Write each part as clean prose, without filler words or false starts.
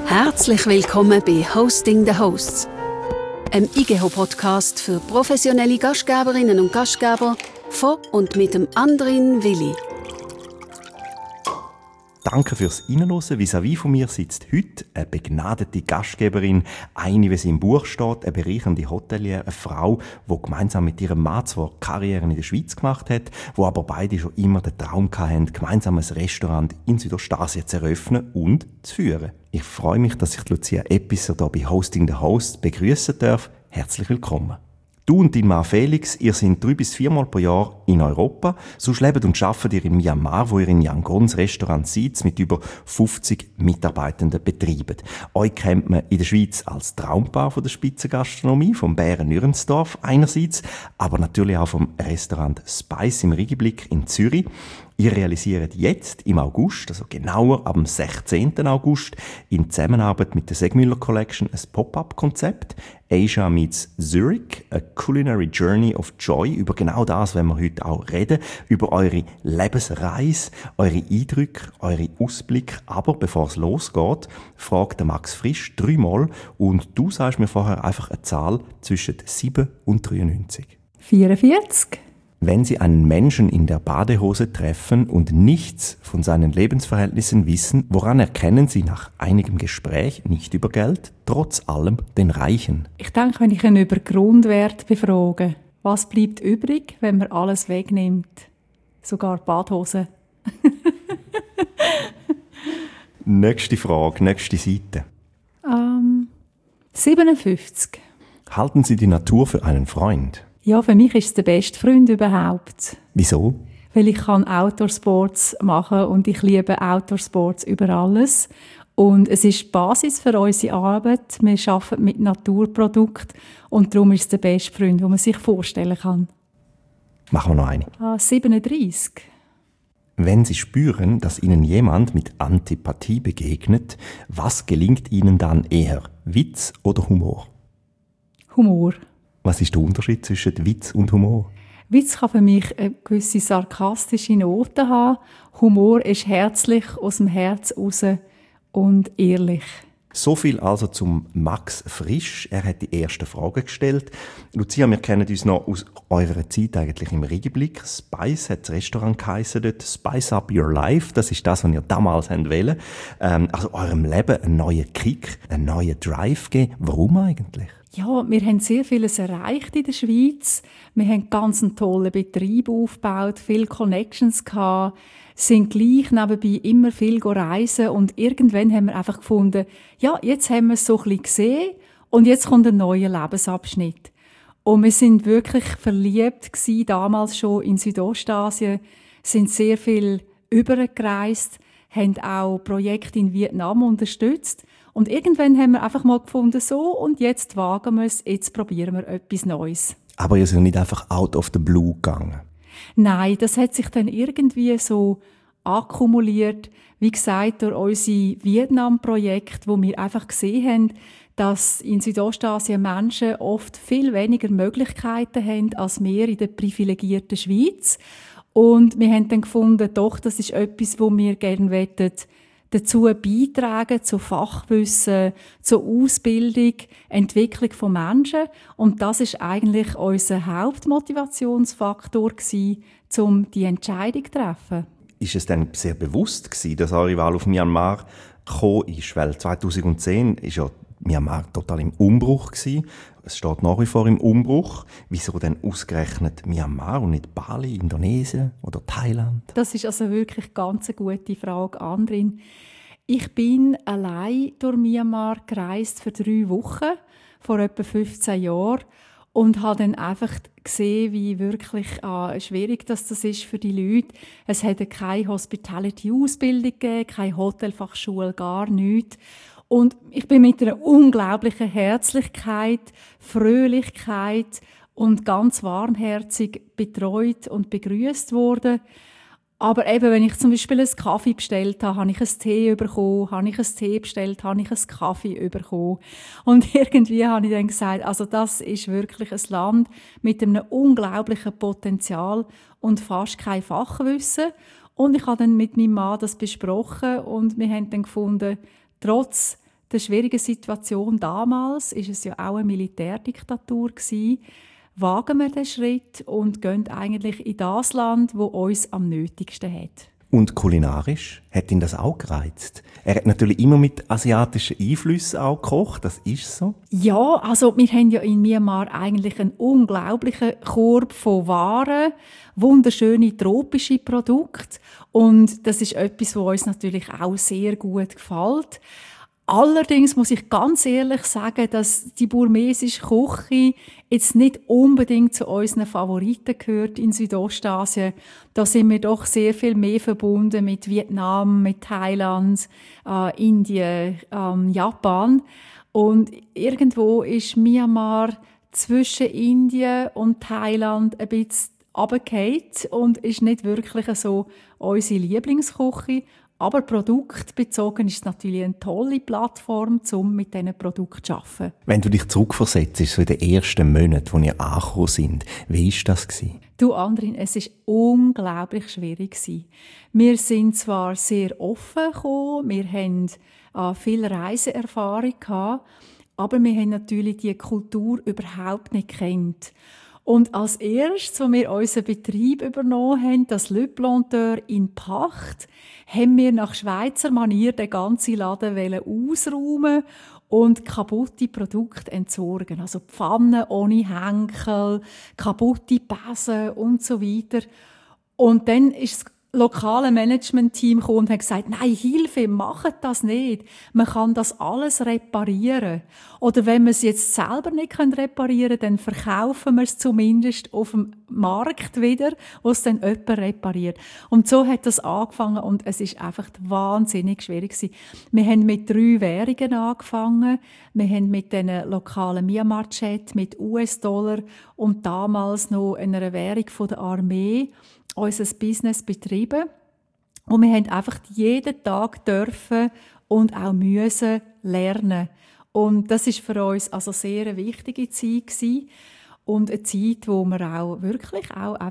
Herzlich willkommen bei Hosting the Hosts, einem IGEHO-Podcast für professionelle Gastgeberinnen und Gastgeber von und mit dem Andrin Willi. Danke fürs Reinhören. Vis-à-vis von mir sitzt heute eine begnadete Gastgeberin, eine, wie sie im Buch steht, eine bereichernde Hotelier, eine Frau, die gemeinsam mit ihrem Mann zwar Karrieren in der Schweiz gemacht hat, wo aber beide schon immer den Traum hatten, gemeinsam ein Restaurant in Südostasien zu eröffnen und zu führen. Ich freue mich, dass ich Lucia Episser hier bei Hosting the Host begrüßen darf. Herzlich willkommen. Du und dein Mann Felix, ihr seid 3 bis 4 Mal pro Jahr in Europa. Sonst lebt und arbeitet ihr in Myanmar, wo ihr in Yangons Restaurant seid, mit über 50 Mitarbeitenden betreibt. Euch kennt man in der Schweiz als Traumpaar von der Spitzengastronomie, vom Bären Nürnsdorf einerseits, aber natürlich auch vom Restaurant Spice im Rigiblick in Zürich. Ihr realisiert jetzt im August, also genauer am 16. August, in Zusammenarbeit mit der Segmüller Collection ein Pop-up-Konzept. Asia meets Zurich, a culinary journey of joy. Über genau das wollen wir heute auch reden. Über eure Lebensreise, eure Eindrücke, eure Ausblicke. Aber bevor es losgeht, fragt der Max Frisch 3-mal und du sagst mir vorher einfach eine Zahl zwischen 7 und 93. 44. Wenn Sie einen Menschen in der Badehose treffen und nichts von seinen Lebensverhältnissen wissen, woran erkennen Sie nach einigem Gespräch, nicht über Geld, trotz allem den Reichen? Ich denke, wenn ich ihn über Grundwert befrage, was bleibt übrig, wenn man alles wegnimmt? Sogar Badhose. Nächste Frage, nächste Seite. 57. Halten Sie die Natur für einen Freund? Ja, für mich ist es der beste Freund überhaupt. Wieso? Weil ich kann Outdoor-Sports machen und ich liebe Outdoor-Sports über alles. Und es ist die Basis für unsere Arbeit. Wir arbeiten mit Naturprodukten und darum ist es der beste Freund, den man sich vorstellen kann. Machen wir noch eine. 37. Wenn Sie spüren, dass Ihnen jemand mit Antipathie begegnet, was gelingt Ihnen dann eher? Witz oder Humor? Humor. Was ist der Unterschied zwischen Witz und Humor? Witz kann für mich eine gewisse sarkastische Note haben. Humor ist herzlich, aus dem Herz raus und ehrlich. So viel also zum Max Frisch. Er hat die erste Frage gestellt. Lucia, wir kennen uns noch aus eurer Zeit eigentlich im Rigiblick. Spice hat das Restaurant geheissen dort. Spice Up Your Life. Das ist das, was ihr damals wollt. Also eurem Leben einen neuen Kick, einen neuen Drive geben. Warum eigentlich? Ja, wir haben sehr vieles erreicht in der Schweiz. Wir haben ganz einen tollen Betrieb aufgebaut, viele Connections gehabt, sind gleich nebenbei immer viel reisen und irgendwann haben wir einfach gefunden, ja, jetzt haben wir es so ein bisschen gesehen und jetzt kommt ein neuer Lebensabschnitt. Und wir sind wirklich verliebt gewesen, damals schon in Südostasien, sind sehr viel übergereist, haben auch Projekte in Vietnam unterstützt. Und irgendwann haben wir einfach mal gefunden, so, und jetzt wagen wir es, jetzt probieren wir etwas Neues. Aber ihr seid nicht einfach out of the blue gegangen? Nein, das hat sich dann irgendwie so akkumuliert, wie gesagt, durch unsere Vietnam-Projekte, wo wir einfach gesehen haben, dass in Südostasien Menschen oft viel weniger Möglichkeiten haben als wir in der privilegierten Schweiz. Und wir haben dann gefunden, doch, das ist etwas, wo wir gerne wollen, dazu beitragen, zu Fachwissen, zur Ausbildung, Entwicklung von Menschen. Und das ist eigentlich unser Hauptmotivationsfaktor gewesen, um die Entscheidung zu treffen. Ist es dann sehr bewusst gewesen, dass eure Wahl auf Myanmar gekommen ist? Weil 2010 ist ja Myanmar total im Umbruch gewesen. Es steht nach wie vor im Umbruch. Wieso denn ausgerechnet Myanmar und nicht Bali, Indonesien oder Thailand? Das ist also wirklich ganz eine gute Frage, Andrin. Ich bin allein durch Myanmar gereist für 3 Wochen, vor etwa 15 Jahren. Und habe dann einfach gesehen, wie wirklich schwierig das ist für die Leute. Es hätte keine Hospitality-Ausbildung gegeben, keine Hotelfachschule, gar nichts. Und ich bin mit einer unglaublichen Herzlichkeit, Fröhlichkeit und ganz warmherzig betreut und begrüßt worden. Aber eben, wenn ich zum Beispiel einen Kaffee bestellt habe, habe ich einen Tee bekommen, habe ich einen Tee bestellt, habe ich einen Kaffee bekommen. Und irgendwie habe ich dann gesagt, also das ist wirklich ein Land mit einem unglaublichen Potenzial und fast kein Fachwissen. Und ich habe dann mit meinem Mann das besprochen und wir haben dann gefunden, trotz der schwierigen Situation damals, ist es ja auch eine Militärdiktatur gewesen, wagen wir den Schritt und gehen eigentlich in das Land, wo uns am nötigsten hat. Und kulinarisch hat ihn das auch gereizt? Er hat natürlich immer mit asiatischen Einflüssen auch gekocht, das ist so. Ja, also wir haben ja in Myanmar eigentlich einen unglaublichen Korb von Waren, wunderschöne tropische Produkte und das ist etwas, was uns natürlich auch sehr gut gefällt. Allerdings muss ich ganz ehrlich sagen, dass die burmesische Küche jetzt nicht unbedingt zu unseren Favoriten gehört in Südostasien. Da sind wir doch sehr viel mehr verbunden mit Vietnam, mit Thailand, Indien, Japan. Und irgendwo ist Myanmar zwischen Indien und Thailand ein bisschen runtergefallen und ist nicht wirklich so unsere Lieblingsküche. Aber produktbezogen ist es natürlich eine tolle Plattform, um mit diesen Produkten zu arbeiten. Wenn du dich zurückversetzt, so in den ersten Monaten, als ihr angekommen sind, wie war das? Du, Andrin, es war unglaublich schwierig. Wir sind zwar sehr offen gekommen, wir hatten viel Reiseerfahrung gehabt, aber wir haben natürlich die Kultur überhaupt nicht gekannt. Und als erstes, als wir unseren Betrieb übernommen haben, das Le Planteur in Pacht, haben wir nach Schweizer Manier den ganzen Laden ausräumen und kaputte Produkte entsorgen. Also Pfannen ohne Henkel, kaputte Besen und so weiter. Und dann ist das lokale Management-Team gekommen und hat gesagt, nein, Hilfe, macht das nicht. Man kann das alles reparieren. Oder wenn wir es jetzt selber nicht reparieren können, dann verkaufen wir es zumindest auf dem Markt wieder, wo es dann jemand repariert. Und so hat das angefangen und es ist einfach wahnsinnig schwierig gewesen. Wir haben mit 3 Währungen angefangen. Wir haben mit den lokalen Myanmar-Chat, mit US-Dollar und damals noch einer Währung von der Armee unser Business betrieben. Und wir haben einfach jeden Tag dürfen und auch müssen lernen. Und das ist für uns also sehr eine wichtige Zeit gewesen. Und eine Zeit, wo wir auch wirklich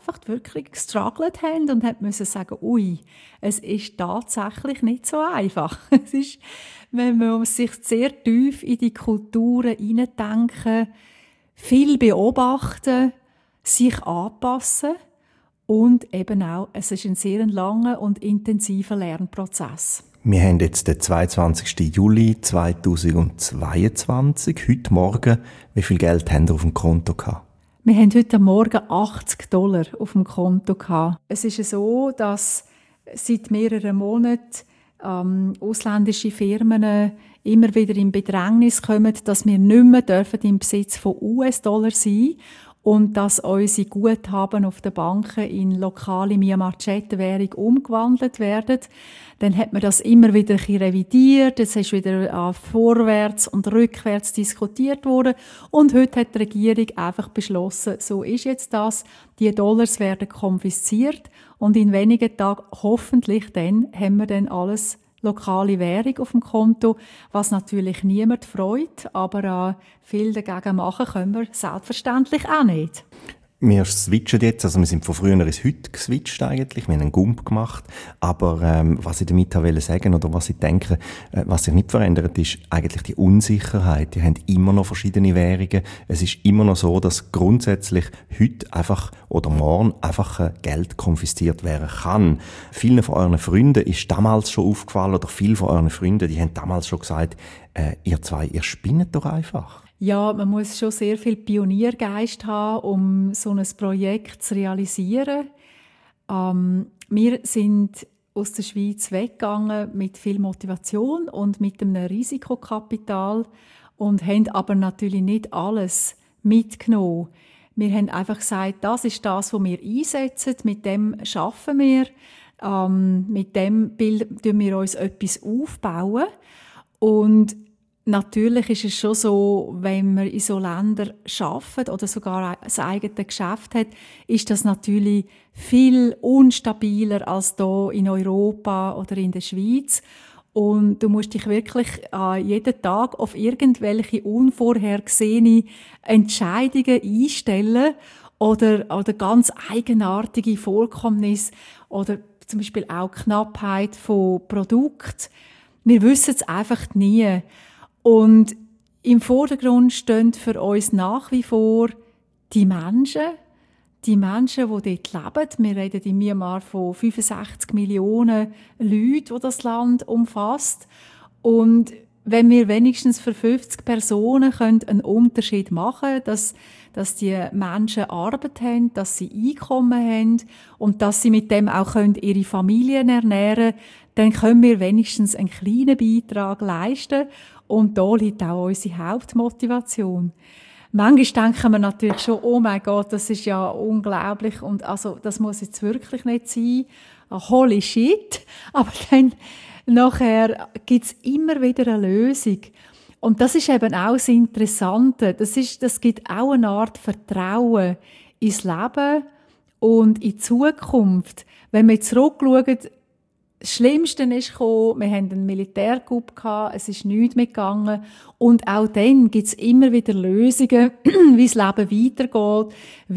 gestruggelt haben und müssen sagen, ui, es ist tatsächlich nicht so einfach. Es ist, wenn man sich sehr tief in die Kulturen hineindenken, viel beobachten, sich anpassen. Und eben auch, es ist ein sehr langer und intensiver Lernprozess. Wir haben jetzt den 22. Juli 2022, heute Morgen. Wie viel Geld haben wir auf dem Konto gehabt? Wir haben heute Morgen $80 auf dem Konto gehabt. Es ist so, dass seit mehreren Monaten ausländische Firmen immer wieder in Bedrängnis kommen, dass wir nicht mehr im Besitz von US-Dollar sein dürfen. Und dass unsere Guthaben auf den Banken in lokale Myanmar-Chat-Währung umgewandelt werden. Dann hat man das immer wieder revidiert, es ist wieder vorwärts und rückwärts diskutiert worden. Und heute hat die Regierung einfach beschlossen, so ist jetzt das, die Dollars werden konfisziert und in wenigen Tagen hoffentlich dann haben wir dann alles lokale Währung auf dem Konto, was natürlich niemand freut, aber viel dagegen machen können wir selbstverständlich auch nicht. Wir switchen jetzt, also wir sind von früher ins Heute geswitcht eigentlich, wir haben einen Gump gemacht, aber was ich damit wollte sagen oder was ich denke, was sich nicht verändert, ist eigentlich die Unsicherheit. Die haben immer noch verschiedene Währungen. Es ist immer noch so, dass grundsätzlich heute einfach oder morgen einfach Geld konfisziert werden kann. Vielen von euren Freunden ist damals schon aufgefallen oder viele von euren Freunden, die haben damals schon gesagt, ihr zwei, ihr spinnt doch einfach. Ja, man muss schon sehr viel Pioniergeist haben, um so ein Projekt zu realisieren. Wir sind aus der Schweiz weggegangen mit viel Motivation und mit einem Risikokapital und haben aber natürlich nicht alles mitgenommen. Wir haben einfach gesagt, das ist das, was wir einsetzen, mit dem arbeiten wir, mit dem bauen wir uns etwas aufbauen. Und natürlich ist es schon so, wenn man in so Ländern arbeitet oder sogar ein eigenes Geschäft hat, ist das natürlich viel unstabiler als hier in Europa oder in der Schweiz. Und du musst dich wirklich jeden Tag auf irgendwelche unvorhergesehene Entscheidungen einstellen oder ganz eigenartige Vorkommnisse oder zum Beispiel auch Knappheit von Produkten. Wir wissen es einfach nie. Und im Vordergrund stehen für uns nach wie vor die Menschen, die dort leben. Wir reden in Myanmar von 65 Millionen Leuten, die das Land umfasst. Und wenn wir wenigstens für 50 Personen einen Unterschied machen können, dass die Menschen Arbeit haben, dass sie Einkommen haben und dass sie mit dem auch ihre Familien ernähren können, dann können wir wenigstens einen kleinen Beitrag leisten. Und da liegt auch unsere Hauptmotivation. Manchmal denken wir natürlich schon, oh mein Gott, das ist ja unglaublich und also, das muss jetzt wirklich nicht sein. Holy shit. Aber dann nachher gibt's immer wieder eine Lösung. Und das ist eben auch das Interessante. Das gibt auch eine Art Vertrauen ins Leben und in die Zukunft. Wenn wir zurückschauen, das Schlimmste ist gekommen, wir hatten einen Militärcoup, es ist nichts mehr gegangen. Und auch dann gibt es immer wieder Lösungen, wie das Leben weitergeht,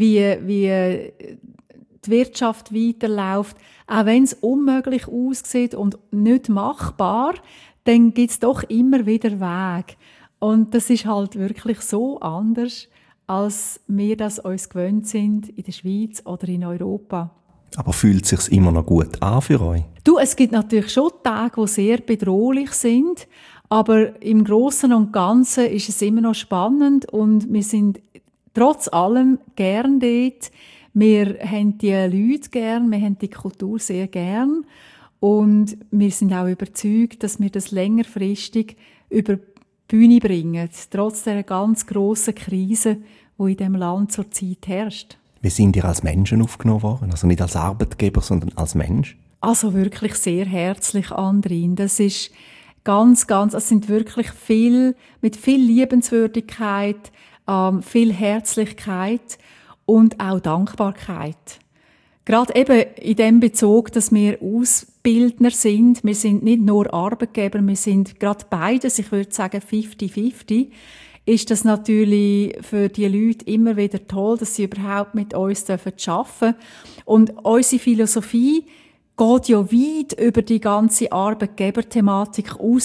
wie die Wirtschaft weiterläuft. Auch wenn es unmöglich aussieht und nicht machbar, dann gibt es doch immer wieder Wege. Und das ist halt wirklich so anders, als wir das uns gewöhnt sind in der Schweiz oder in Europa. Aber fühlt es sich immer noch gut an für euch? Es gibt natürlich schon Tage, die sehr bedrohlich sind, aber im Großen und Ganzen ist es immer noch spannend und wir sind trotz allem gern dort. Wir haben die Leute gern, wir haben die Kultur sehr gern und wir sind auch überzeugt, dass wir das längerfristig über die Bühne bringen, trotz der ganz grossen Krise, die in diesem Land zurzeit herrscht. Wie sind ihr als Menschen aufgenommen worden? Also nicht als Arbeitgeber, sondern als Mensch? Also wirklich sehr herzlich, Andrin. Das ist es sind wirklich mit viel Liebenswürdigkeit, viel Herzlichkeit und auch Dankbarkeit. Gerade eben in dem Bezug, dass wir Ausbildner sind. Wir sind nicht nur Arbeitgeber, wir sind gerade beides, ich würde sagen 50-50. Ist das natürlich für die Leute immer wieder toll, dass sie überhaupt mit uns arbeiten dürfen. Und unsere Philosophie geht ja weit über die ganze Arbeitgeberthematik raus.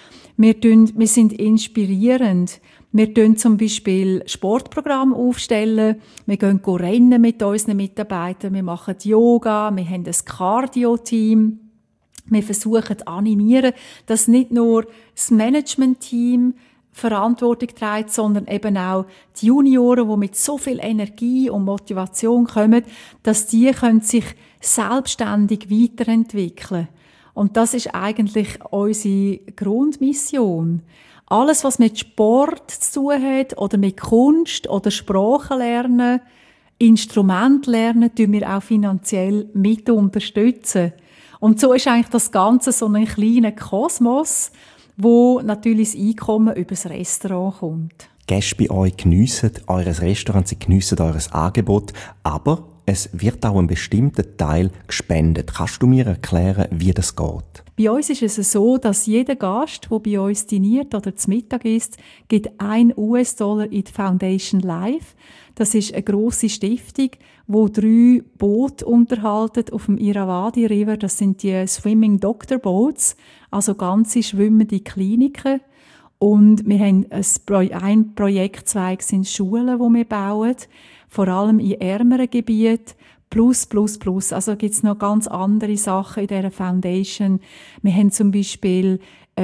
Wir sind inspirierend. Wir stellen zum Beispiel Sportprogramme aufstellen. Wir gehen rennen mit unseren Mitarbeitern. Wir machen Yoga. Wir haben ein Cardio-Team. Wir versuchen zu animieren, dass nicht nur das Management-Team Verantwortung trägt, sondern eben auch die Junioren, die mit so viel Energie und Motivation kommen, dass die können sich selbstständig weiterentwickeln. Und das ist eigentlich unsere Grundmission. Alles, was mit Sport zu tun hat oder mit Kunst oder Sprachen lernen, Instrument lernen, tun wir auch finanziell mit unterstützen. Und so ist eigentlich das Ganze so ein kleiner Kosmos, wo natürlich das Einkommen über das Restaurant kommt. Gäste bei euch geniessen eures Restaurant, sie geniessen eures Angebot, aber es wird auch ein bestimmter Teil gespendet. Kannst du mir erklären, wie das geht? Bei uns ist es so, dass jeder Gast, der bei uns diniert oder zu Mittag isst, gibt $1 in die Foundation Life. Das ist eine grosse Stiftung, die 3 Boote unterhalten auf dem Irrawaddy River. Das sind die Swimming Doctor Boats, also ganze schwimmende Kliniken. Und wir haben ein Projektzweig sind Schulen, die wir bauen, vor allem in ärmeren Gebieten. Plus. Also gibt's noch ganz andere Sachen in dieser Foundation. Wir haben zum Beispiel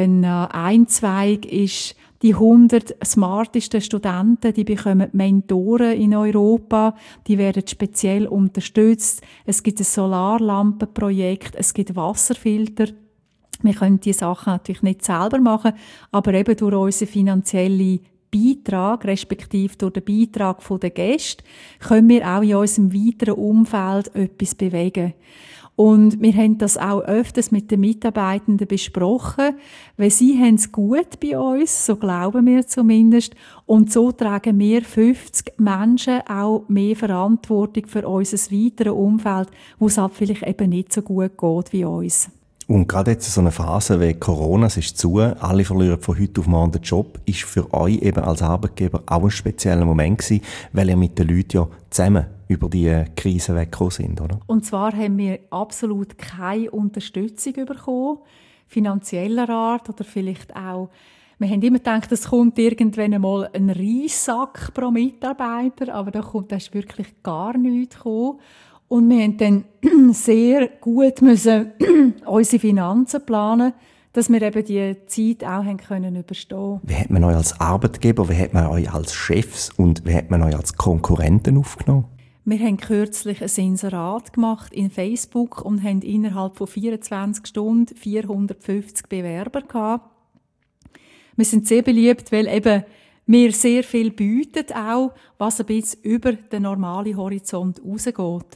ein Zweig ist die 100 smartesten Studenten, die bekommen Mentoren in Europa, die werden speziell unterstützt. Es gibt ein Solarlampenprojekt, es gibt Wasserfilter. Wir können diese Sachen natürlich nicht selber machen, aber eben durch unsere finanzielle Beitrag, respektive durch den Beitrag der Gäste, können wir auch in unserem weiteren Umfeld etwas bewegen. Und wir haben das auch öfters mit den Mitarbeitenden besprochen, weil sie haben es gut bei uns, so glauben wir zumindest, und so tragen wir 50 Menschen auch mehr Verantwortung für unser weiteres Umfeld, wo es halt vielleicht eben nicht so gut geht wie uns. Und gerade jetzt so eine Phase wie Corona, es ist zu, alle verlieren von heute auf morgen den Job, ist für euch eben als Arbeitgeber auch ein spezieller Moment gewesen, weil ihr mit den Leuten ja zusammen über die Krise weggekommen sind, oder? Und zwar haben wir absolut keine Unterstützung bekommen, finanzieller Art oder vielleicht auch Wir haben immer gedacht, es kommt irgendwann einmal ein Reissack pro Mitarbeiter, aber da ist wirklich gar nichts gekommen. Und wir haben dann sehr gut müssen unsere Finanzen planen, dass wir eben die Zeit auch haben können überstehen. Wie hat man euch als Arbeitgeber, wie hat man euch als Chefs und wie hat man euch als Konkurrenten aufgenommen? Wir haben kürzlich ein Inserat gemacht in Facebook und haben innerhalb von 24 Stunden 450 Bewerber gehabt. Wir sind sehr beliebt, weil eben wir sehr viel bieten, auch was ein bisschen über den normalen Horizont rausgeht.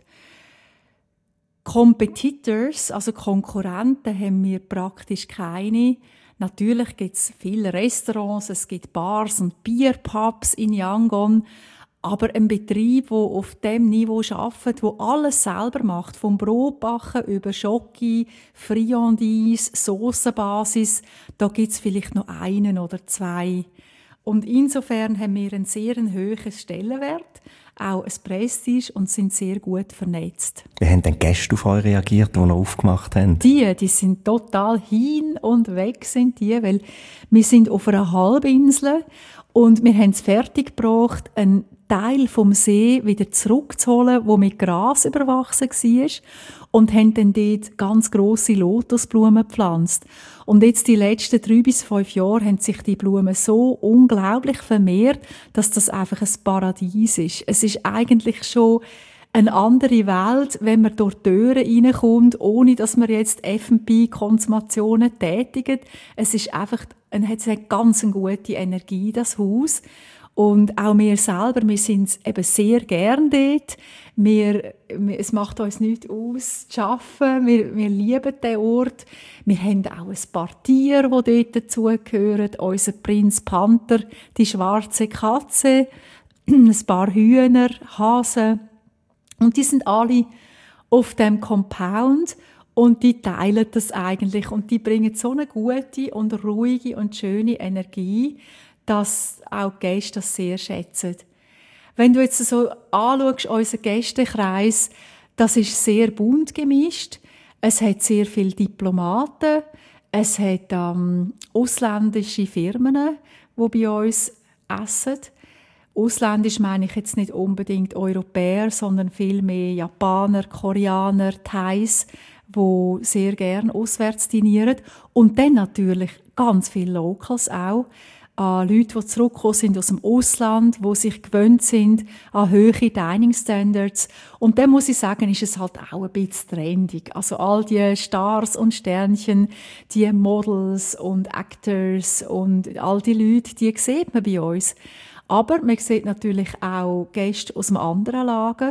Competitors, also Konkurrenten, haben wir praktisch keine. Natürlich gibt es viele Restaurants, es gibt Bars und Bierpubs in Yangon, aber ein Betrieb, der auf dem Niveau arbeitet, der alles selber macht, vom Brotbacken über Schoki, Friandise, Saucenbasis, da gibt es vielleicht noch einen oder zwei. Und insofern haben wir einen sehr hohen Stellenwert, auch ein Prestige und sind sehr gut vernetzt. Wie haben denn Gäste auf euch reagiert, die ihr aufgemacht habt? Die sind total hin und weg, sind die, weil wir sind auf einer Halbinsel und wir haben es fertiggebracht, einen Teil vom See wieder zurückzuholen, wo mit Gras überwachsen war, und haben dann dort ganz grosse Lotusblumen gepflanzt. Und jetzt die letzten 3 bis 5 Jahre haben sich die Blumen so unglaublich vermehrt, dass das einfach ein Paradies ist. Es ist eigentlich schon eine andere Welt, wenn man durch die Türen reinkommt, ohne dass man jetzt F&B-Konsumationen tätigt. Es ist einfach, es hat ganz eine gute Energie, das Haus. Und auch wir selber, wir sind eben sehr gern dort. Es macht uns nichts aus, zu arbeiten. Wir lieben den Ort. Wir haben auch ein paar Tiere, die dort dazugehören. Unser Prinz Panther, die schwarze Katze, ein paar Hühner, Hasen. Und die sind alle auf dem Compound und die teilen das eigentlich. Und die bringen so eine gute und ruhige und schöne Energie, dass auch die Gäste das sehr schätzen. Wenn du jetzt so anschaust, unseren Gästekreis, das ist sehr bunt gemischt. Es hat sehr viele Diplomaten, es hat ausländische Firmen, die bei uns essen. Ausländisch meine ich jetzt nicht unbedingt Europäer, sondern vielmehr Japaner, Koreaner, Thais, die sehr gerne auswärts dinieren. Und dann natürlich ganz viele Locals auch. Leute, die zurückgekommen sind aus dem Ausland, die sich gewöhnt sind an hohe Dining Standards. Und dann muss ich sagen, ist es halt auch ein bisschen trendig. Also all die Stars und Sternchen, die Models und Actors und all die Leute, die sieht man bei uns. Aber man sieht natürlich auch Gäste aus einem anderen Lager.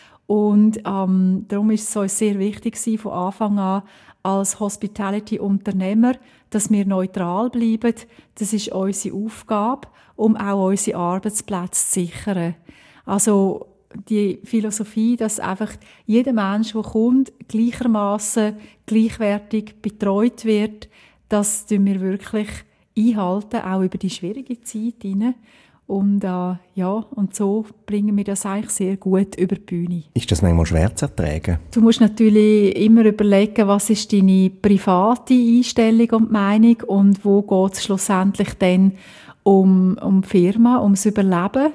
Und darum ist es uns sehr wichtig von Anfang an, als Hospitality-Unternehmer, dass wir neutral bleiben. Das ist unsere Aufgabe, um auch unsere Arbeitsplätze zu sichern. Also die Philosophie, dass einfach jeder Mensch, der kommt, gleichermaßen gleichwertig betreut wird, das tun wir wirklich einhalten, auch über die schwierige Zeit hinein. Und und so bringen wir das eigentlich sehr gut über die Bühne. Ist das manchmal schwer zu ertragen? Du musst natürlich immer überlegen, was ist deine private Einstellung und Meinung und wo geht es schlussendlich dann um die Firma, ums Überleben.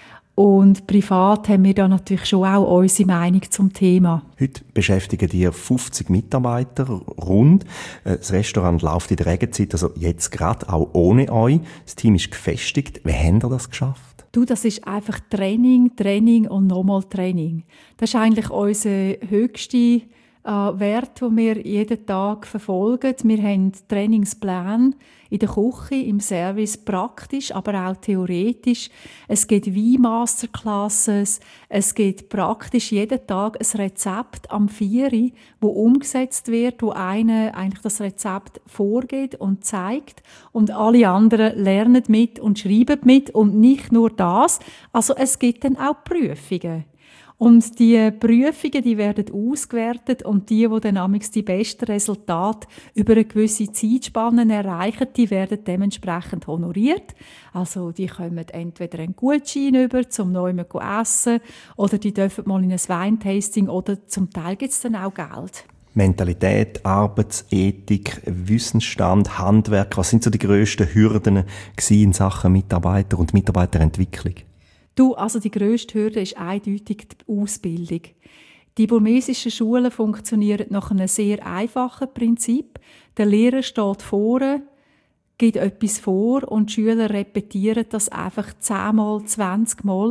Und privat haben wir da natürlich schon auch unsere Meinung zum Thema. Heute beschäftigen die 50 Mitarbeiter rund. Das Restaurant läuft in der Regenzeit, also jetzt gerade auch ohne euch. Das Team ist gefestigt. Wie habt ihr das geschafft? Das ist einfach Training und nochmal Training. Das ist eigentlich unser höchster Wert, den wir jeden Tag verfolgen. Wir haben Trainingspläne in der Küche, im Service, praktisch, aber auch theoretisch. Es gibt Wein-Masterclasses, es gibt praktisch jeden Tag ein Rezept am 4, wo umgesetzt wird, wo einer eigentlich das Rezept vorgeht und zeigt und alle anderen lernen mit und schreiben mit und nicht nur das. Also es gibt dann auch Prüfungen. Und die Prüfungen, die werden ausgewertet und die dann amigs die besten Resultate über eine gewisse Zeitspanne erreichen, die werden dementsprechend honoriert. Also die kommen entweder einen Gutschein über, zum neuen essen, oder die dürfen mal in ein Weintasting oder zum Teil gibt es dann auch Geld. Mentalität, Arbeitsethik, Wissensstand, Handwerk, was sind so die grössten Hürden in Sachen Mitarbeiter und Mitarbeiterentwicklung? Also die grösste Hürde ist eindeutig die Ausbildung. Die burmesischen Schulen funktionieren nach einem sehr einfachen Prinzip. Der Lehrer steht vorne, gibt etwas vor und die Schüler repetieren das einfach 10-mal, 20-mal.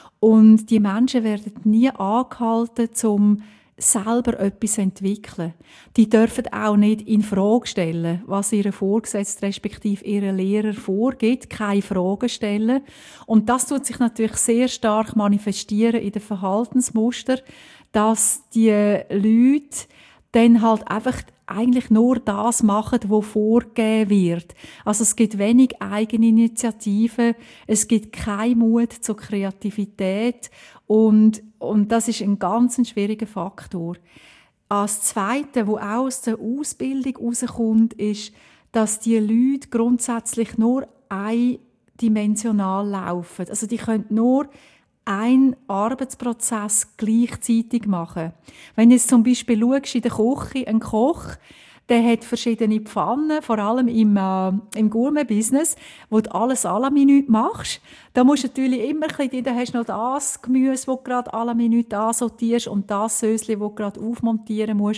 Und die Menschen werden nie angehalten, um selber etwas zu entwickeln. Die dürfen auch nicht in Frage stellen, was ihre Vorgesetzte respektive ihre Lehrer vorgibt, keine Fragen stellen. Und das tut sich natürlich sehr stark manifestieren in den Verhaltensmustern, dass die Leute dann halt einfach eigentlich nur das machen, was vorgegeben wird. Also es gibt wenig Eigeninitiative, es gibt keinen Mut zur Kreativität und das ist ein ganz schwieriger Faktor. Als Zweite, wo auch aus der Ausbildung herauskommt, ist, dass die Leute grundsätzlich nur eindimensional laufen. Also die können nur einen Arbeitsprozess gleichzeitig machen. Wenn du jetzt zum Beispiel schaust, in der Küche, ein Koch, der hat verschiedene Pfannen, vor allem im Gourmet-Business, wo du alles à la Minute machst. Da musst du natürlich immer ein bisschen, da hast du noch das Gemüse, das du gerade à la Minute ansortierst und das Sösli, das du gerade aufmontieren musst.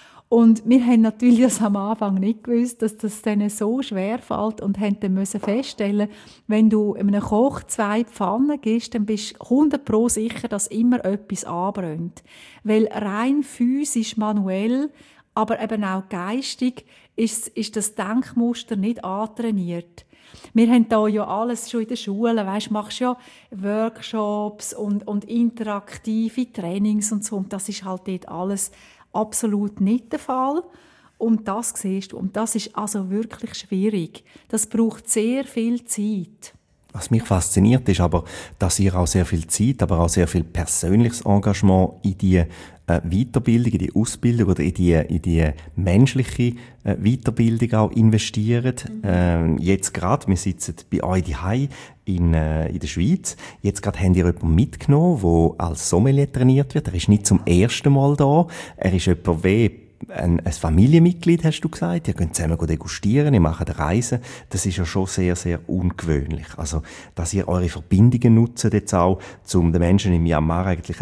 Und wir haben natürlich das am Anfang nicht gewusst, dass das denen so schwer fällt und haben dann müssen feststellen, wenn du einem Koch 2 Pfannen gibst, dann bist du 100% sicher, dass immer etwas anbrennt. Weil rein physisch, manuell, aber eben auch geistig ist das Denkmuster nicht antrainiert. Wir haben da ja alles schon in der Schule, weisst, machst ja Workshops und interaktive Trainings und so, und das ist halt dort alles absolut nicht der Fall. Und das siehst du. Und das ist also wirklich schwierig. Das braucht sehr viel Zeit. Was mich fasziniert, ist aber, dass ihr auch sehr viel Zeit, aber auch sehr viel persönliches Engagement in die Weiterbildung, in die Ausbildung oder in die menschliche Weiterbildung auch investiert. Jetzt gerade, wir sitzen bei euch daheim in der Schweiz. Jetzt gerade habt ihr jemanden mitgenommen, der als Sommelier trainiert wird. Er ist nicht zum ersten Mal da. Er ist jemand wie ein Familienmitglied, hast du gesagt. Ihr könnt zusammen degustieren, ihr macht Reisen. Das ist ja schon sehr, sehr ungewöhnlich. Also, dass ihr eure Verbindungen nutzt jetzt auch, um den Menschen in Myanmar eigentlich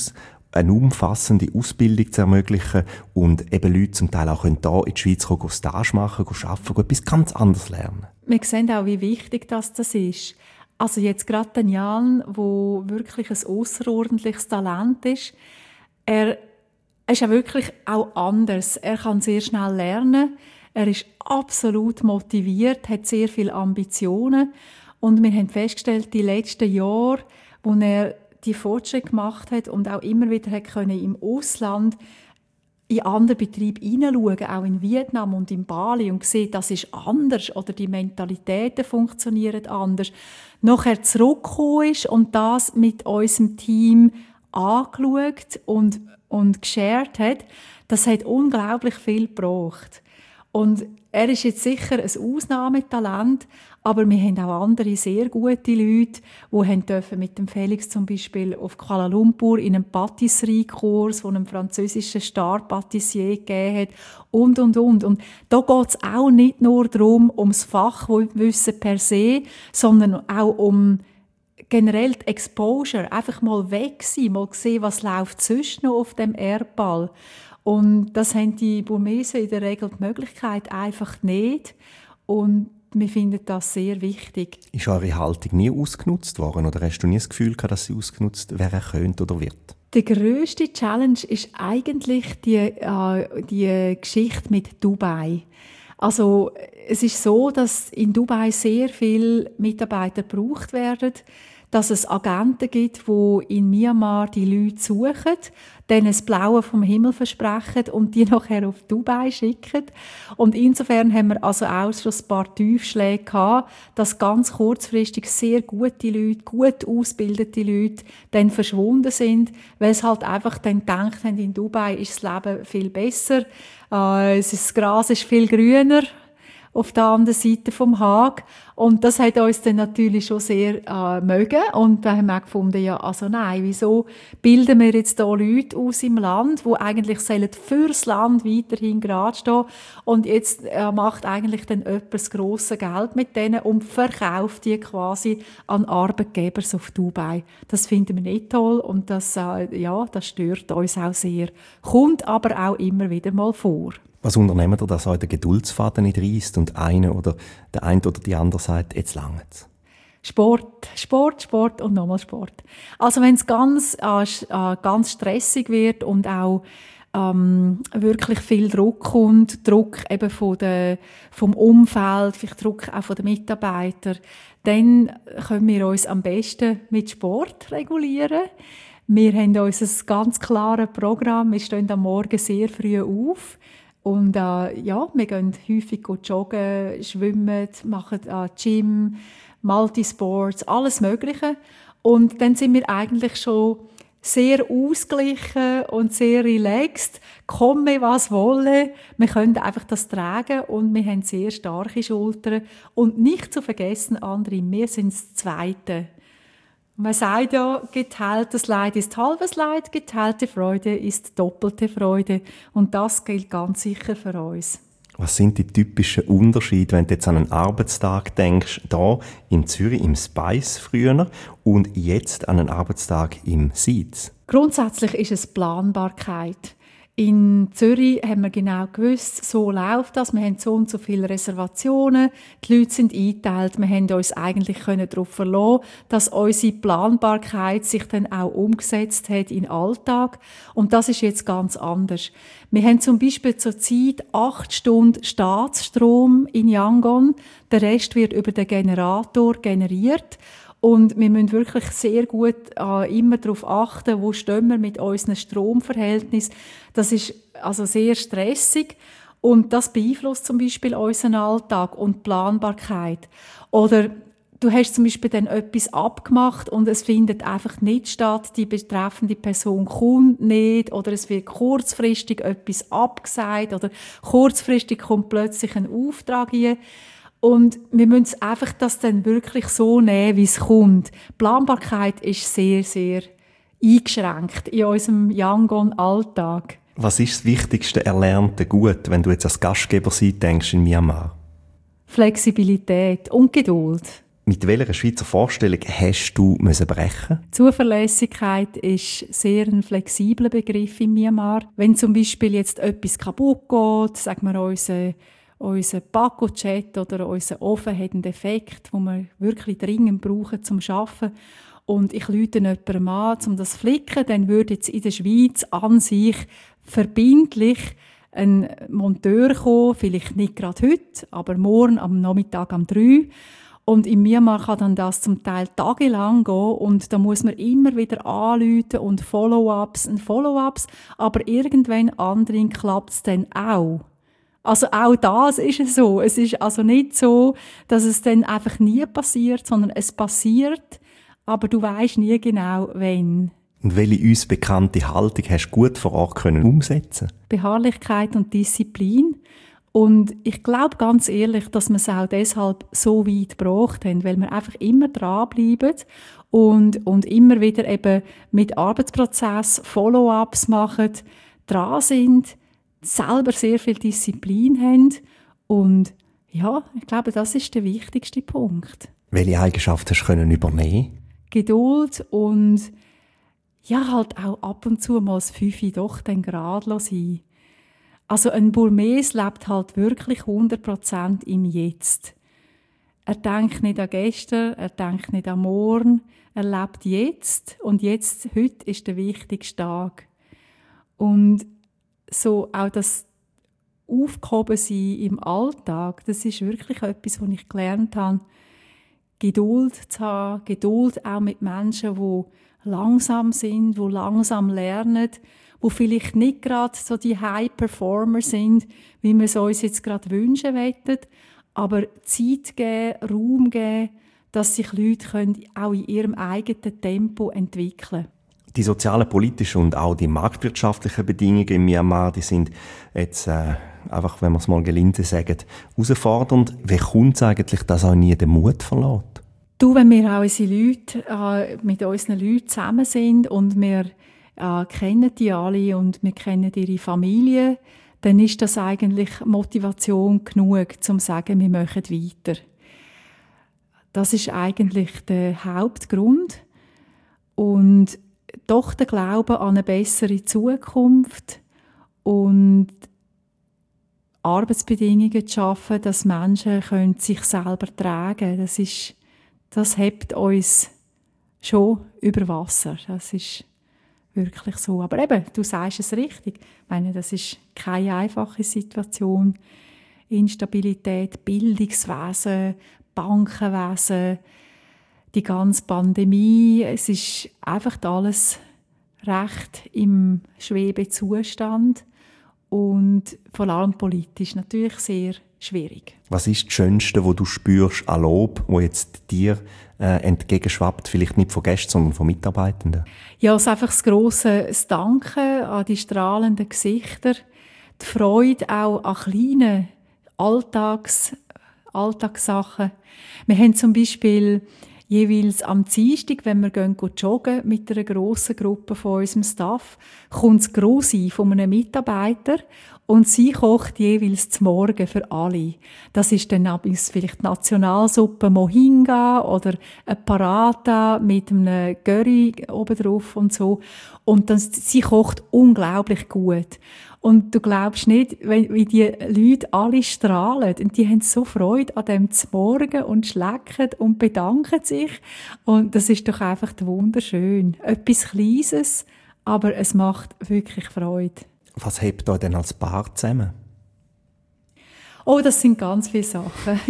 eine umfassende Ausbildung zu ermöglichen und eben Leute zum Teil auch hier in die Schweiz kommen, Stage machen, arbeiten, etwas ganz anderes lernen. Wir sehen auch, wie wichtig das ist. Also jetzt gerade den Jan, der wirklich ein ausserordentliches Talent ist, er ist ja wirklich auch anders. Er kann sehr schnell lernen, er ist absolut motiviert, hat sehr viele Ambitionen und wir haben festgestellt, die letzten Jahre, wo er die Fortschritte gemacht hat und auch immer wieder hat können im Ausland in andere Betriebe hineinschauen, auch in Vietnam und in Bali, und sehen, das ist anders oder die Mentalitäten funktionieren anders. Nachher zurückgekommen ist und das mit unserem Team angeschaut und geshared hat, das hat unglaublich viel gebraucht. Und er ist jetzt sicher ein Ausnahmetalent, aber wir haben auch andere sehr gute Leute, die mit dem Felix zum Beispiel auf Kuala Lumpur in einem Patisserie-Kurs, wo einem französischen Star-Patissier gegeben hat und. Und da geht es auch nicht nur darum, ums Fachwissen per se, sondern auch um generell die Exposure, einfach mal weg sein, mal sehen, was läuft sonst noch auf dem Erdball. Und das haben die Burmesen in der Regel die Möglichkeit einfach nicht. Und wir finden das sehr wichtig. Ist eure Haltung nie ausgenutzt worden oder hast du nie das Gefühl gehabt, dass sie ausgenutzt werden könnte oder wird? Die grösste Challenge ist eigentlich die Geschichte mit Dubai. Also es ist so, dass in Dubai sehr viele Mitarbeiter gebraucht werden, dass es Agenten gibt, die in Myanmar die Leute suchen, denen das Blaue vom Himmel versprechen und die nachher auf Dubai schicken. Und insofern haben wir also auch schon ein paar Tiefschläge gehabt, dass ganz kurzfristig sehr gute Leute, gut ausgebildete Leute dann verschwunden sind, weil sie halt einfach dann gedacht haben, in Dubai ist das Leben viel besser, das Gras ist viel grüner auf der anderen Seite vom Haag. Und das hat uns dann natürlich schon sehr mögen. Und da haben wir auch gefunden, ja, also nein, wieso bilden wir jetzt hier Leute aus im Land, die eigentlich fürs Land weiterhin gerade stehen. Und jetzt macht eigentlich dann jemand das grosse Geld mit denen und verkauft die quasi an Arbeitgeber auf Dubai. Das finden wir nicht toll und das stört uns auch sehr. Kommt aber auch immer wieder mal vor. Was unternehmt ihr, dass euch der Geduldsfaden nicht reisst und der eine oder die andere sagt, jetzt langt's? Sport und nochmal Sport. Also wenn es ganz stressig wird und auch wirklich viel Druck kommt, Druck eben vom Umfeld, vielleicht Druck auch von den Mitarbeitern, dann können wir uns am besten mit Sport regulieren. Wir haben unser ganz klares Programm, wir stehen am Morgen sehr früh auf. Und wir gehen häufig joggen, schwimmen, machen Gym, Multisports, alles Mögliche. Und dann sind wir eigentlich schon sehr ausgeglichen und sehr relaxed. Komme, was wolle. Wir können einfach das tragen und wir haben sehr starke Schultern. Und nicht zu vergessen, André, wir sind das Zweite. Man sagt ja, geteiltes Leid ist halbes Leid, geteilte Freude ist doppelte Freude. Und das gilt ganz sicher für uns. Was sind die typischen Unterschiede, wenn du jetzt an einen Arbeitstag denkst, da in Zürich im Spice früher und jetzt an einen Arbeitstag im Seeds? Grundsätzlich ist es Planbarkeit. In Zürich haben wir genau gewusst, so läuft das. Wir haben so und so viele Reservationen. Die Leute sind eingeteilt. Wir haben uns eigentlich darauf verlassen, dass unsere Planbarkeit sich dann auch umgesetzt hat in den Alltag. Und das ist jetzt ganz anders. Wir haben zum Beispiel zurzeit 8 Stunden Staatsstrom in Yangon. Der Rest wird über den Generator generiert. Und wir müssen wirklich sehr gut immer darauf achten, wo stehen wir mit unseren Stromverhältnissen. Das ist also sehr stressig und das beeinflusst zum Beispiel unseren Alltag und die Planbarkeit. Oder du hast zum Beispiel dann etwas abgemacht und es findet einfach nicht statt, die betreffende Person kommt nicht oder es wird kurzfristig etwas abgesagt oder kurzfristig kommt plötzlich ein Auftrag hier. Und wir müssen einfach das dann wirklich so nehmen, wie es kommt. Die Planbarkeit ist sehr, sehr eingeschränkt in unserem Yangon-Alltag. Was ist das wichtigste erlernte Gut, wenn du jetzt als Gastgeber denkst in Myanmar? Flexibilität und Geduld. Mit welcher Schweizer Vorstellung hast du brechen? Zuverlässigkeit ist sehr ein flexibler Begriff in Myanmar. Wenn zum Beispiel jetzt etwas kaputt geht, sagen wir unser Paco-Chat oder unser Ofen hat einen Defekt, den wir wirklich dringend brauchen zum Arbeiten. Und ich rufe jemandem an, um das zu flicken, dann würde jetzt in der Schweiz an sich verbindlich ein Monteur kommen, vielleicht nicht gerade heute, aber morgen am Nachmittag um 3. Und in Myanmar kann dann das zum Teil tagelang gehen und da muss man immer wieder anrufen und Follow-ups, aber irgendwann anderen klappt es dann auch. Also auch das ist so. Es ist also nicht so, dass es dann einfach nie passiert, sondern es passiert, aber du weisst nie genau, wann. Und welche uns bekannte Haltung hast du gut vor Ort umsetzen? Beharrlichkeit und Disziplin. Und ich glaube ganz ehrlich, dass wir es auch deshalb so weit gebracht haben, weil wir einfach immer dranbleiben und immer wieder eben mit Arbeitsprozess Follow-ups machen, dran sind, selber sehr viel Disziplin haben und ja, ich glaube, das ist der wichtigste Punkt. Welche Eigenschaft hast du übernehmen? Geduld und ja, halt auch ab und zu mal das Fünfe doch dann gerade sein. Also ein Burmes lebt halt wirklich 100% im Jetzt. Er denkt nicht an gestern, er denkt nicht an morgen, er lebt jetzt und jetzt, heute ist der wichtigste Tag. Und so auch das Aufgehobensein im Alltag, das ist wirklich etwas, was ich gelernt habe, Geduld zu haben, Geduld auch mit Menschen, die langsam sind, die langsam lernen, die vielleicht nicht gerade so die High-Performer sind, wie wir es uns jetzt gerade wünschen wollen, aber Zeit geben, Raum geben, dass sich Leute können auch in ihrem eigenen Tempo entwickeln können. Die sozialen, politischen und auch die marktwirtschaftlichen Bedingungen in Myanmar, die sind jetzt einfach, wenn wir es mal gelinde sagen, herausfordernd. Wie kommt es eigentlich, dass auch nie den Mut verlässt? Du, wenn wir auch unsere Leute, mit unseren Leuten zusammen sind und wir kennen die alle und wir kennen ihre Familie, dann ist das eigentlich Motivation genug, um zu sagen, wir machen weiter. Das ist eigentlich der Hauptgrund. Und doch der Glaube an eine bessere Zukunft und Arbeitsbedingungen zu schaffen, dass Menschen sich selber tragen können. Das hebt uns schon über Wasser. Das ist wirklich so. Aber eben, du sagst es richtig. Ich meine, das ist keine einfache Situation. Instabilität, Bildungswesen, Bankenwesen, die ganze Pandemie. Es ist einfach alles recht im Schwebezustand und vor allem politisch natürlich sehr schwierig. Was ist das Schönste, was du spürst an Lob, wo jetzt dir entgegenschwappt, vielleicht nicht von Gästen, sondern von Mitarbeitenden? Ja, es ist einfach das grosse Danken an die strahlenden Gesichter, die Freude auch an kleinen Alltagssachen. Wir haben zum Beispiel jeweils am Dienstag, wenn wir joggen mit einer grossen Gruppe von unserem Staff, kommt das Grossi von einem Mitarbeiter und sie kocht jeweils zum Morgen für alle. Das ist dann vielleicht Nationalsuppe Mohinga oder ein Paratha mit einem Curry obendrauf und so. Und sie kocht unglaublich gut. Und du glaubst nicht, wie die Leute alle strahlen. Und die haben so Freude an dem Morgen und schlecken und bedanken sich. Und das ist doch einfach wunderschön. Etwas Kleines, aber es macht wirklich Freude. Was hebt euch denn als Paar zusammen? Oh, das sind ganz viele Sachen.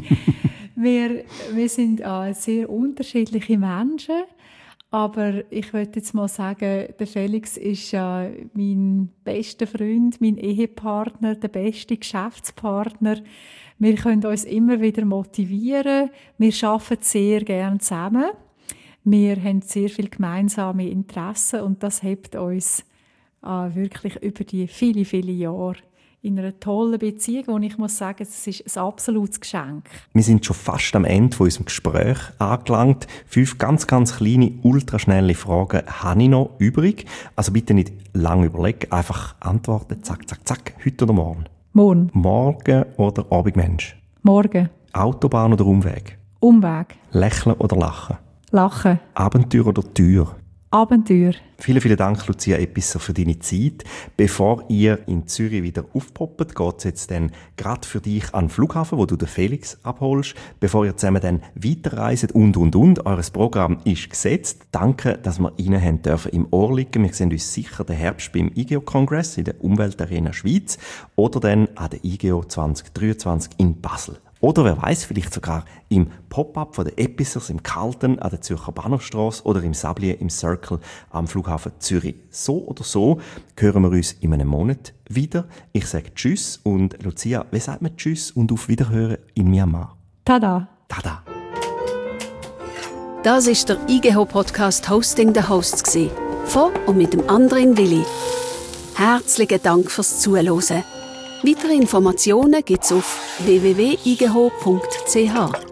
wir sind sehr unterschiedliche Menschen. Aber ich würde jetzt mal sagen, der Felix ist mein bester Freund, mein Ehepartner, der beste Geschäftspartner. Wir können uns immer wieder motivieren. Wir arbeiten sehr gerne zusammen. Wir haben sehr viele gemeinsame Interessen und das hebt uns wirklich über die viele, viele Jahre in einer tollen Beziehung, und ich muss sagen, es ist ein absolutes Geschenk. Wir sind schon fast am Ende von unserem Gespräch angelangt. 5 ganz, ganz kleine, ultraschnelle Fragen habe ich noch übrig. Also bitte nicht lange überlegen, einfach antworten, zack, zack, zack, heute oder morgen? Morgen. Morgen oder Abendmensch? Morgen. Autobahn oder Umweg? Umweg. Lächeln oder lachen? Lachen. Abenteuer oder Tür? Abenteuer. Vielen, vielen Dank, Lucia Episser, für deine Zeit. Bevor ihr in Zürich wieder aufpoppt, geht es jetzt dann gerade für dich an den Flughafen, wo du den Felix abholst, bevor ihr zusammen dann weiterreist und. Eures Programm ist gesetzt. Danke, dass wir Ihnen haben dürfen im Ohr liegen. Wir sehen uns sicher den Herbst beim IGEO-Kongress in der Umweltarena Schweiz oder dann an der IGEO 2023 in Basel. Oder wer weiß, vielleicht sogar im Pop-up von der Epissers im Carlton an der Zürcher Bahnhofstrasse oder im Sablier im Circle am Flughafen Zürich. So oder so hören wir uns in einem Monat wieder. Ich sage Tschüss und Lucia, wie sagt man Tschüss und auf Wiederhören in Myanmar? Tada! Tada! Das ist der IGEHO-Podcast «Hosting the Hosts» gewesen. Von und mit dem Andrin Willi. Herzlichen Dank fürs Zuhören. Weitere Informationen gibt's auf www.igeho.ch.